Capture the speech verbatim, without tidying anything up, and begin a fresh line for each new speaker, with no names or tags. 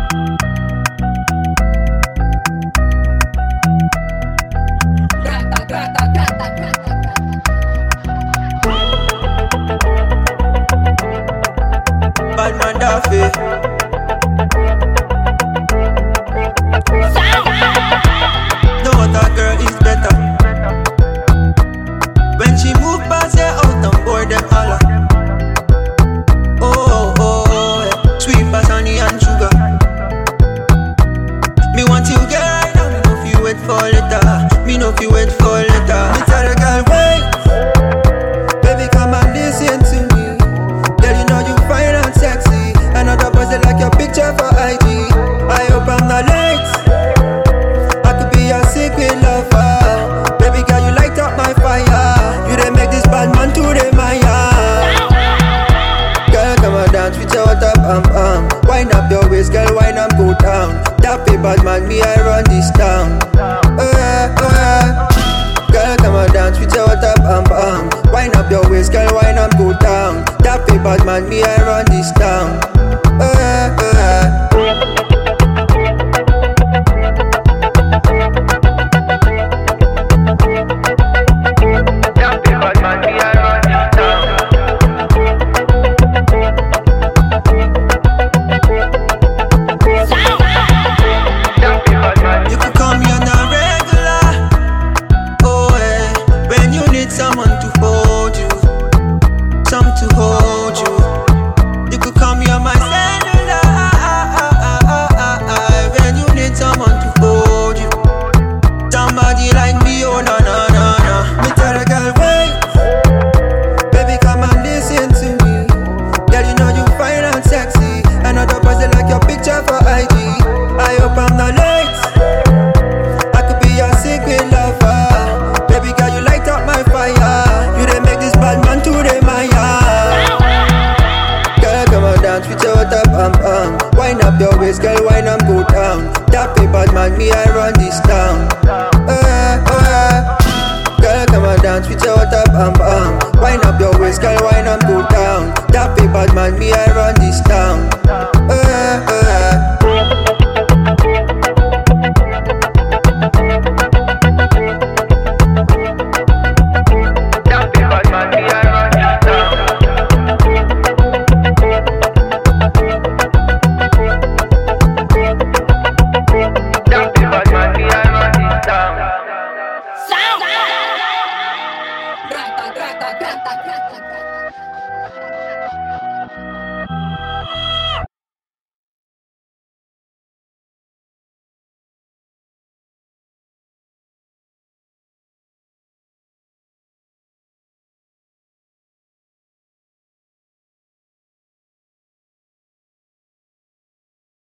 Bad man Daffy. No other girl is better. When she move past her out and board them holla. Oh, oh, oh, yeah. Sweet as honey and sugar. Me want you girl right now. Me no feel wait for later. Me no feel wait for later. Me tell the girl wait. Baby come and listen to me. Girl you know you fine and sexy. Another person like your picture for I G. I hope I'm not late. I could be your secret lover. Baby girl you light up my fire. You done make this bad man to the Maya. Girl come and dance with your top um um. Wind up your waist girl, wind up go down. That big bad man me I run this town. Oh yeah, oh yeah. Girl come and dance with your top um um. Wind up your waist girl, wind up go down. That big bad man me I run this town. Oh yeah, oh yeah. Someone to hold you, some to hold you. You could come here my cellular when you need someone to hold you. Somebody like me, oh no no no no. Me tell a girl wait, baby come and listen to me. Girl you know you fine and sexy. Another person like your picture for I G. I hope I'm not late. I could be your secret lover. Baby girl you light up my fire. You done make this bad man to the Maya. Girl come and dance with your top um um. Wind up your waist girl, wind up go down. That big bad man me I run this town. Oh yeah, oh yeah. Girl come and dance with your top um um. Wind up your waist girl, wind up go down. That big bad man me I run this town.